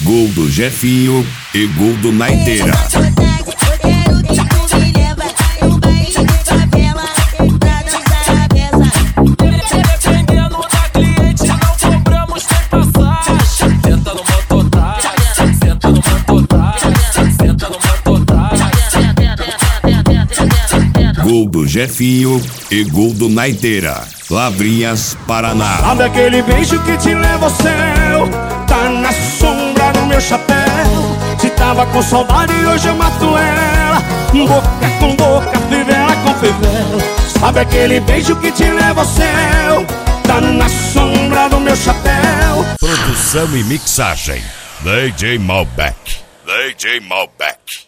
Gol do Jefinho e gol do Naiteira. Gol do Jefinho e gol do Naiteira. Lavrinhas, Paraná. Sabe aquele beijo que te leva ao céu? Tá na sombra do meu chapéu. Se tava com saudade, hoje eu mato ela. Boca com boca, fivela com fivela. Sabe aquele beijo que te leva ao céu? Tá na sombra do meu chapéu. Produção e mixagem DJ Malbec. DJ Malbec.